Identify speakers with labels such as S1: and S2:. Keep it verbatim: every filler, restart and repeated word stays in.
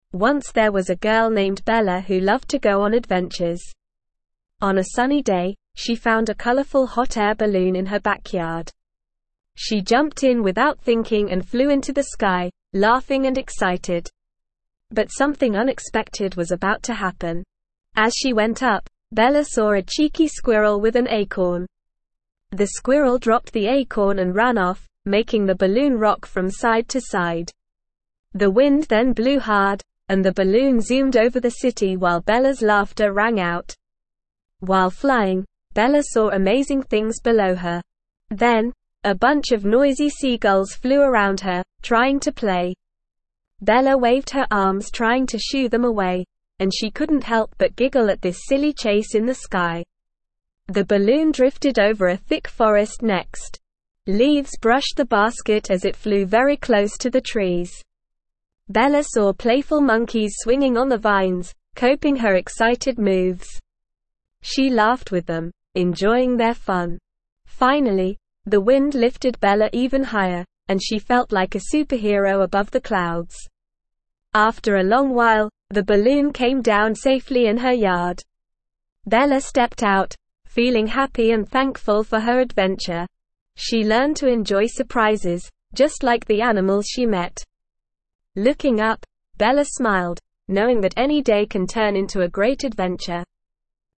S1: Once there was a girl named Bella who loved to go on adventures. On a sunny day, she found a colorful hot air balloon in her backyard. She jumped in without thinking and flew into the sky, laughing and excited. But something unexpected was about to happen. As she went up, Bella saw a cheeky squirrel with an acorn. The squirrel dropped the acorn and ran off, making the balloon rock from side to side. The wind then blew hard, and the balloon zoomed over the city while Bella's laughter rang out. While flying, Bella saw amazing things below her. Then, a bunch of noisy seagulls flew around her, trying to play. Bella waved her arms trying to shoo them away, and she couldn't help but giggle at this silly chase in the sky. The balloon drifted over a thick forest next. Leaves brushed the basket as it flew very close to the trees. Bella saw playful monkeys swinging on the vines, copying her excited moves. She laughed with them, enjoying their fun. Finally, the wind lifted Bella even higher, and she felt like a superhero above the clouds. After a long while, the balloon came down safely in her yard. Bella stepped out, feeling happy and thankful for her adventure. She learned to enjoy surprises, just like the animals she met. Looking up, Bella smiled, knowing that any day can turn into a great adventure.